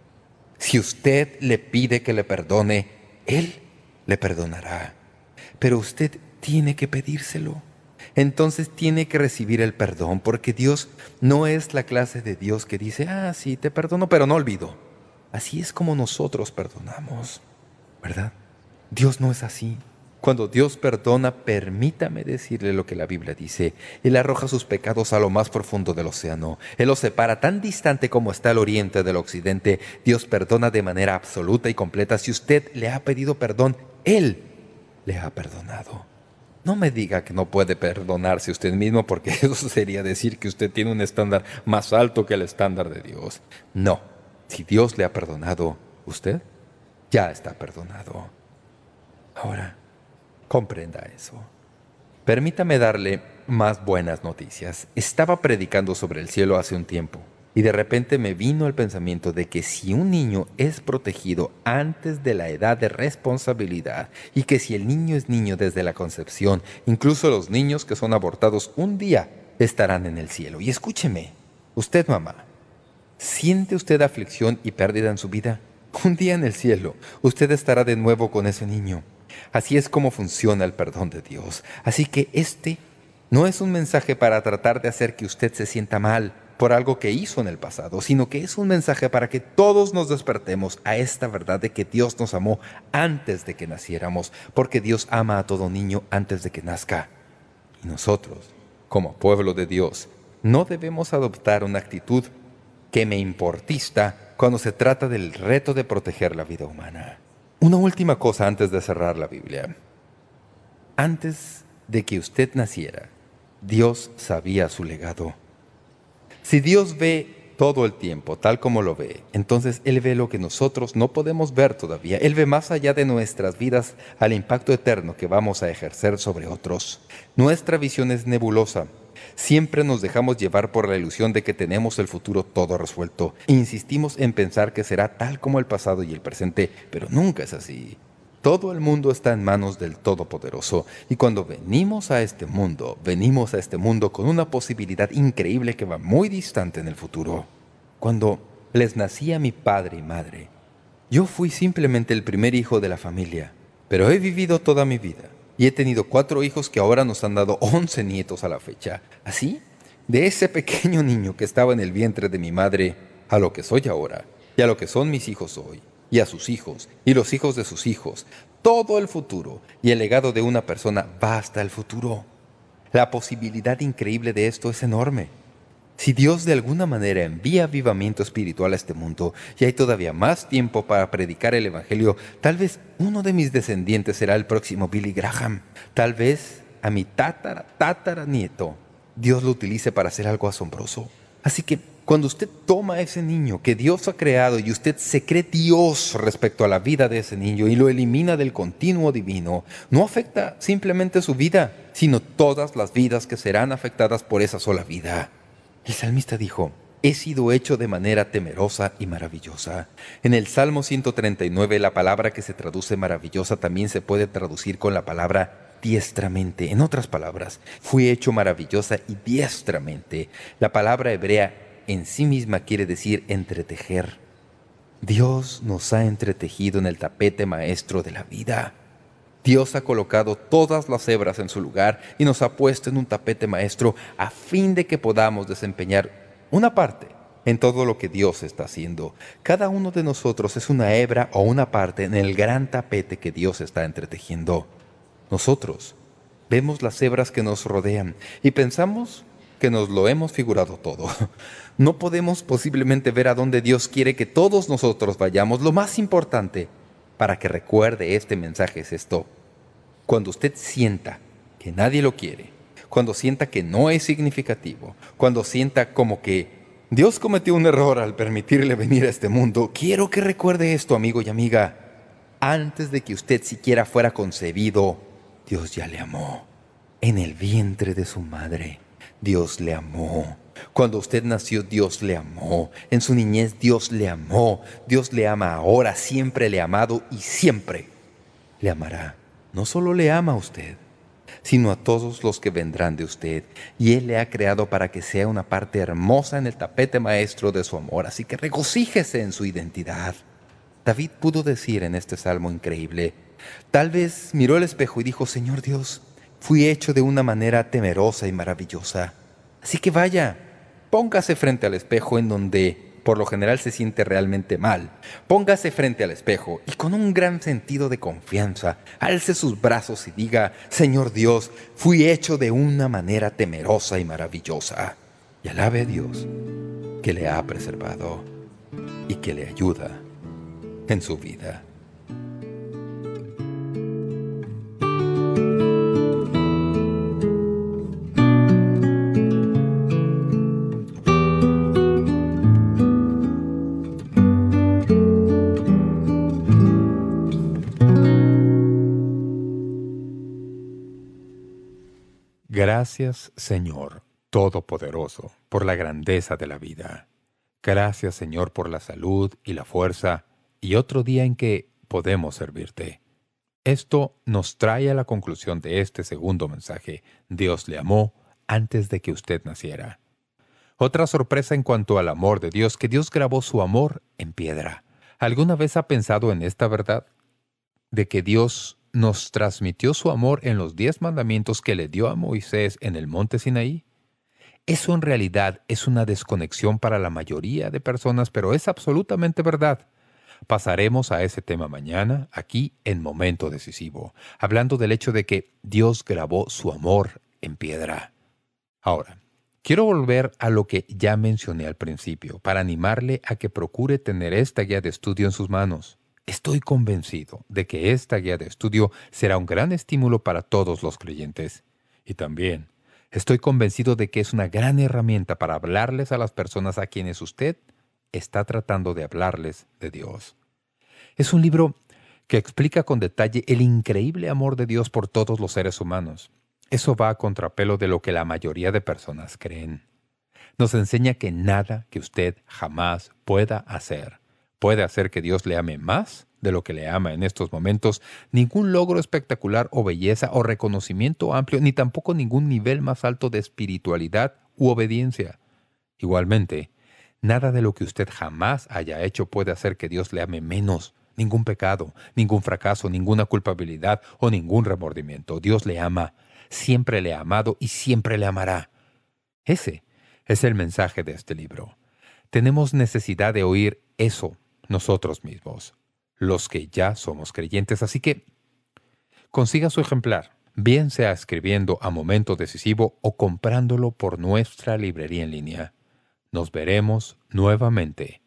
Si usted le pide que le perdone, Él le perdonará. Pero usted tiene que pedírselo. Entonces tiene que recibir el perdón, porque Dios no es la clase de Dios que dice, ah, sí, te perdono, pero no olvido. Así es como nosotros perdonamos, ¿verdad? Dios no es así. Cuando Dios perdona, permítame decirle lo que la Biblia dice. Él arroja sus pecados a lo más profundo del océano. Él los separa tan distante como está el oriente del occidente. Dios perdona de manera absoluta y completa. Si usted le ha pedido perdón, Él le ha perdonado. No me diga que no puede perdonarse usted mismo, porque eso sería decir que usted tiene un estándar más alto que el estándar de Dios. No. Si Dios le ha perdonado, usted ya está perdonado. Ahora, comprenda eso. Permítame darle más buenas noticias. Estaba predicando sobre el cielo hace un tiempo, y de repente me vino el pensamiento de que si un niño es protegido antes de la edad de responsabilidad, y que si el niño es niño desde la concepción, incluso los niños que son abortados un día estarán en el cielo. Y escúcheme, usted, mamá, ¿siente usted aflicción y pérdida en su vida? Un día en el cielo, usted estará de nuevo con ese niño. Así es como funciona el perdón de Dios. Así que este no es un mensaje para tratar de hacer que usted se sienta mal por algo que hizo en el pasado, sino que es un mensaje para que todos nos despertemos a esta verdad de que Dios nos amó antes de que naciéramos, porque Dios ama a todo niño antes de que nazca. Y nosotros, como pueblo de Dios, no debemos adoptar una actitud que me importista cuando se trata del reto de proteger la vida humana. Una última cosa antes de cerrar la Biblia. Antes de que usted naciera, Dios sabía su legado. Si Dios ve todo el tiempo tal como lo ve, entonces Él ve lo que nosotros no podemos ver todavía. Él ve más allá de nuestras vidas al impacto eterno que vamos a ejercer sobre otros. Nuestra visión es nebulosa. Siempre nos dejamos llevar por la ilusión de que tenemos el futuro todo resuelto. Insistimos en pensar que será tal como el pasado y el presente, pero nunca es así. Todo el mundo está en manos del Todopoderoso, y cuando venimos a este mundo, venimos a este mundo con una posibilidad increíble que va muy distante en el futuro. Cuando les nací a mi padre y madre, yo fui simplemente el primer hijo de la familia, pero he vivido toda mi vida. Y he tenido cuatro hijos que ahora nos han dado once nietos a la fecha. Así, de ese pequeño niño que estaba en el vientre de mi madre, a lo que soy ahora, y a lo que son mis hijos hoy, y a sus hijos, y los hijos de sus hijos, todo el futuro y el legado de una persona va hasta el futuro. La posibilidad increíble de esto es enorme. Si Dios de alguna manera envía avivamiento espiritual a este mundo y hay todavía más tiempo para predicar el Evangelio, tal vez uno de mis descendientes será el próximo Billy Graham. Tal vez a mi tátara, tátara nieto, Dios lo utilice para hacer algo asombroso. Así que cuando usted toma a ese niño que Dios ha creado y usted se cree Dios respecto a la vida de ese niño y lo elimina del continuo divino, no afecta simplemente su vida, sino todas las vidas que serán afectadas por esa sola vida. El salmista dijo, he sido hecho de manera temerosa y maravillosa. En el Salmo ciento treinta y nueve, la palabra que se traduce maravillosa también se puede traducir con la palabra diestramente. En otras palabras, fui hecho maravillosa y diestramente. La palabra hebrea en sí misma quiere decir entretejer. Dios nos ha entretejido en el tapete maestro de la vida. Dios ha colocado todas las hebras en su lugar y nos ha puesto en un tapete maestro a fin de que podamos desempeñar una parte en todo lo que Dios está haciendo. Cada uno de nosotros es una hebra o una parte en el gran tapete que Dios está entretejiendo. Nosotros vemos las hebras que nos rodean y pensamos que nos lo hemos figurado todo. No podemos posiblemente ver a dónde Dios quiere que todos nosotros vayamos. Lo más importante para que recuerde este mensaje es esto. Cuando usted sienta que nadie lo quiere, cuando sienta que no es significativo, cuando sienta como que Dios cometió un error al permitirle venir a este mundo, quiero que recuerde esto, amigo y amiga. Antes de que usted siquiera fuera concebido, Dios ya le amó. En el vientre de su madre, Dios le amó. Cuando usted nació, Dios le amó. En su niñez, Dios le amó. Dios le ama ahora, siempre le ha amado y siempre le amará. No solo le ama a usted, sino a todos los que vendrán de usted. Y Él le ha creado para que sea una parte hermosa en el tapete maestro de su amor. Así que regocíjese en su identidad. David pudo decir en este salmo increíble, tal vez miró el espejo y dijo, Señor Dios, fui hecho de una manera temerosa y maravillosa. Así que vaya, póngase frente al espejo en donde por lo general se siente realmente mal. Póngase frente al espejo y con un gran sentido de confianza, alce sus brazos y diga, Señor Dios, fui hecho de una manera temerosa y maravillosa. Y alabe a Dios que le ha preservado y que le ayuda en su vida. Gracias, Señor Todopoderoso, por la grandeza de la vida. Gracias, Señor, por la salud y la fuerza y otro día en que podemos servirte. Esto nos trae a la conclusión de este segundo mensaje. Dios le amó antes de que usted naciera. Otra sorpresa en cuanto al amor de Dios, que Dios grabó su amor en piedra. ¿Alguna vez ha pensado en esta verdad? De que Dios nos transmitió su amor en los diez mandamientos que le dio a Moisés en el monte Sinaí. Eso en realidad es una desconexión para la mayoría de personas, pero es absolutamente verdad. Pasaremos a ese tema mañana, aquí en Momento Decisivo, hablando del hecho de que Dios grabó su amor en piedra. Ahora, quiero volver a lo que ya mencioné al principio, para animarle a que procure tener esta guía de estudio en sus manos. Estoy convencido de que esta guía de estudio será un gran estímulo para todos los creyentes. Y también estoy convencido de que es una gran herramienta para hablarles a las personas a quienes usted está tratando de hablarles de Dios. Es un libro que explica con detalle el increíble amor de Dios por todos los seres humanos. Eso va a contrapelo de lo que la mayoría de personas creen. Nos enseña que nada que usted jamás pueda hacer puede hacer que Dios le ame más de lo que le ama en estos momentos, ningún logro espectacular o belleza o reconocimiento amplio, ni tampoco ningún nivel más alto de espiritualidad u obediencia. Igualmente, nada de lo que usted jamás haya hecho puede hacer que Dios le ame menos. Ningún pecado, ningún fracaso, ninguna culpabilidad o ningún remordimiento. Dios le ama, siempre le ha amado y siempre le amará. Ese es el mensaje de este libro. Tenemos necesidad de oír eso nosotros mismos, los que ya somos creyentes. Así que consiga su ejemplar, bien sea escribiendo a Momento Decisivo o comprándolo por nuestra librería en línea. Nos veremos nuevamente.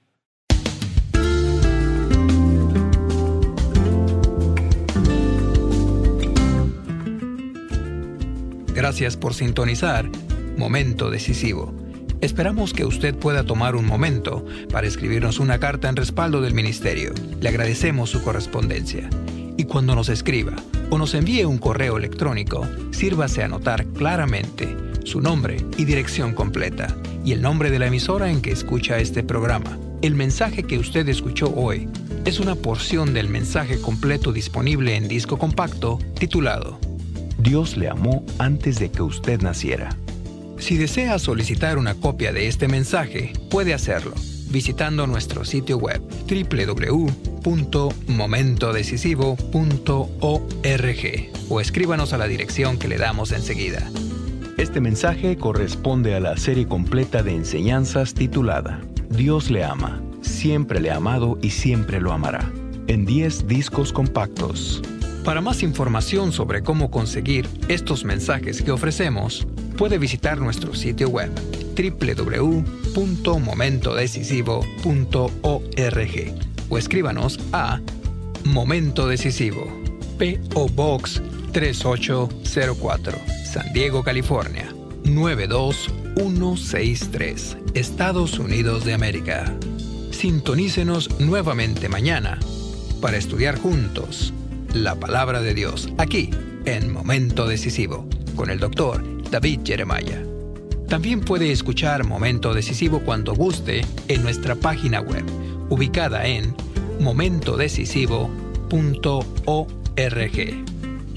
Gracias por sintonizar Momento Decisivo. Esperamos que usted pueda tomar un momento para escribirnos una carta en respaldo del ministerio. Le agradecemos su correspondencia. Y cuando nos escriba o nos envíe un correo electrónico, sírvase a anotar claramente su nombre y dirección completa y el nombre de la emisora en que escucha este programa. El mensaje que usted escuchó hoy es una porción del mensaje completo disponible en disco compacto titulado Dios le amó antes de que usted naciera. Si desea solicitar una copia de este mensaje, puede hacerlo visitando nuestro sitio web doble u doble u doble u punto momento decisivo punto org o escríbanos a la dirección que le damos enseguida. Este mensaje corresponde a la serie completa de enseñanzas titulada Dios le ama, siempre le ha amado y siempre lo amará, en diez discos compactos. Para más información sobre cómo conseguir estos mensajes que ofrecemos, puede visitar nuestro sitio web doble u doble u doble u punto momento decisivo punto org o escríbanos a Momento Decisivo, P O Box tres ocho cero cuatro, San Diego, California, nueve dos uno seis tres, Estados Unidos de América. Sintonícenos nuevamente mañana para estudiar juntos la Palabra de Dios, aquí en Momento Decisivo, con el doctor David Jeremiah. También puede escuchar Momento Decisivo cuando guste en nuestra página web, ubicada en momento decisivo punto org.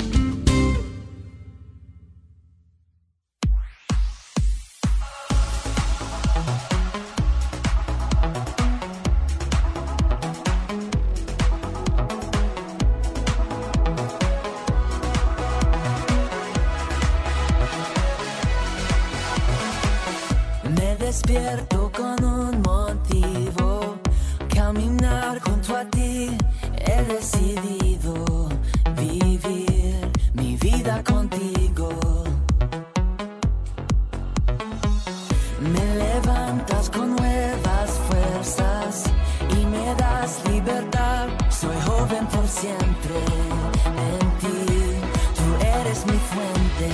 Despierto con un motivo, caminar junto a ti. He decidido vivir mi vida contigo. Me levantas con nuevas fuerzas y me das libertad. Soy joven por siempre en ti, tú eres mi fuente.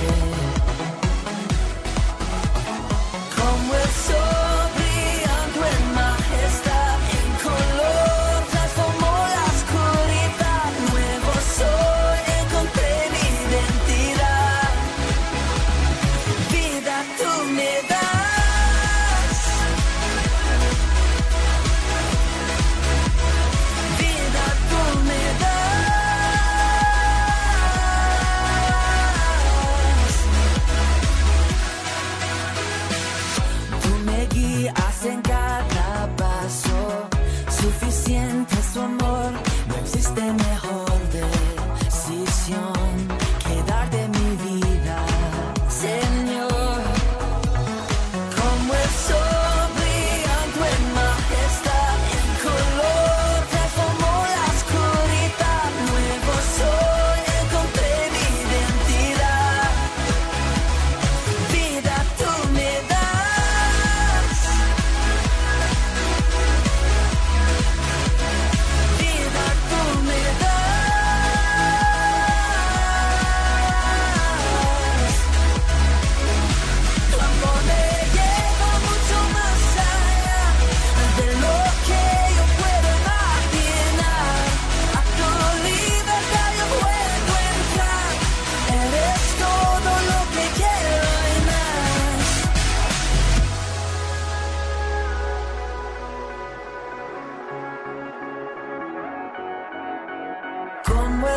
Como el sol brillando en majestad, en color transformó la oscuridad. Nuevo soy, encontré mi identidad.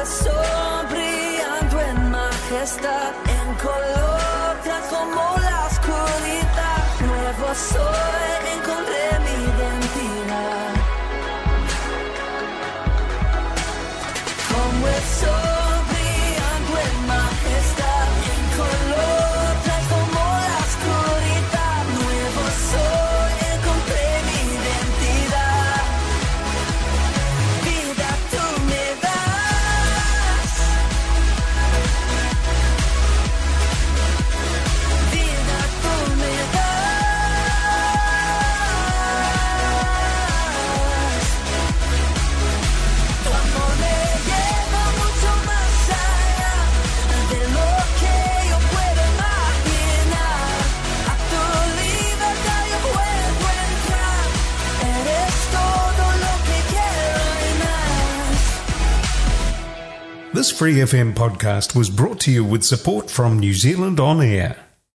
sol brillando en majestad, en color como la oscuridad. Nuevo soy, encontré mi identidad. Como el sol brillando en majestad, en color como la oscuridad. Nuevo soy, encontré mi identidad. Vida tú me das, vida tú me das. Tu amor me lleva mucho más allá de lo que yo puedo imaginar. A tu libertad yo puedo entrar. Eres todo lo que quiero y más. This Free F M podcast was brought to you with support from New Zealand On Air.